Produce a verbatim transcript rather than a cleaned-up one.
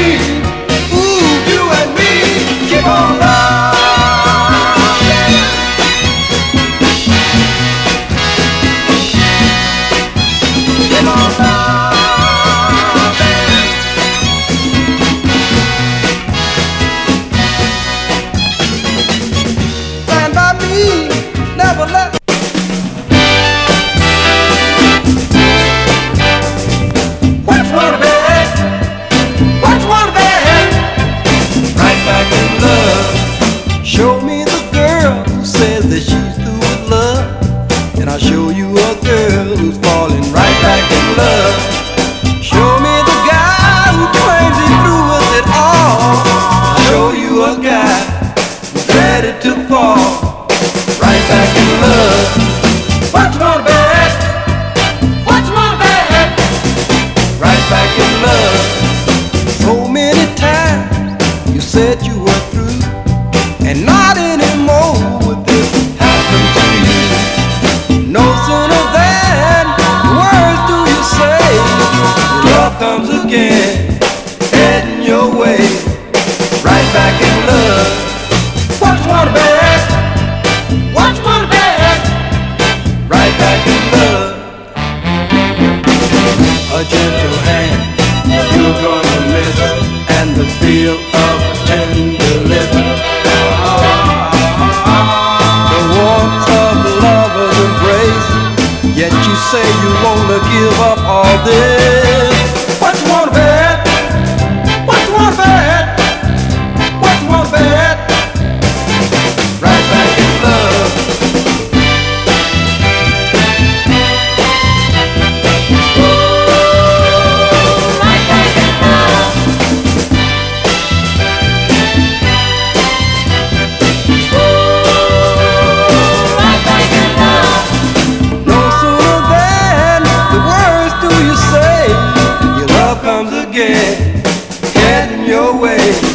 Ooh, you and me, keep on loving. Keep on loving. Stand by me, never let. What's one of it? What's one of it? Right back in love. Show me the girl who says that she's through with love, and I'll show you a girl who's falling right back in love. Show me the guy who claims he's through with it all. I'll show you a guy who's ready to fall right back in love. What's one of it? What's one of it? Right back in love. So many times you said you were through, and not anymore would this happen to you. No sooner than words do you say, love comes again, heading your way, right back in love. What's one of it? What's one of it? Right back in love. A gentle hand you're gonna miss, and the feel of tender lips. The warmth of lover's embrace. Yet you say you wanna give up all this. What's one of it? What's one of it? What's one of it? Right back in love. No sooner than the words do you say, your love comes again, heading your way.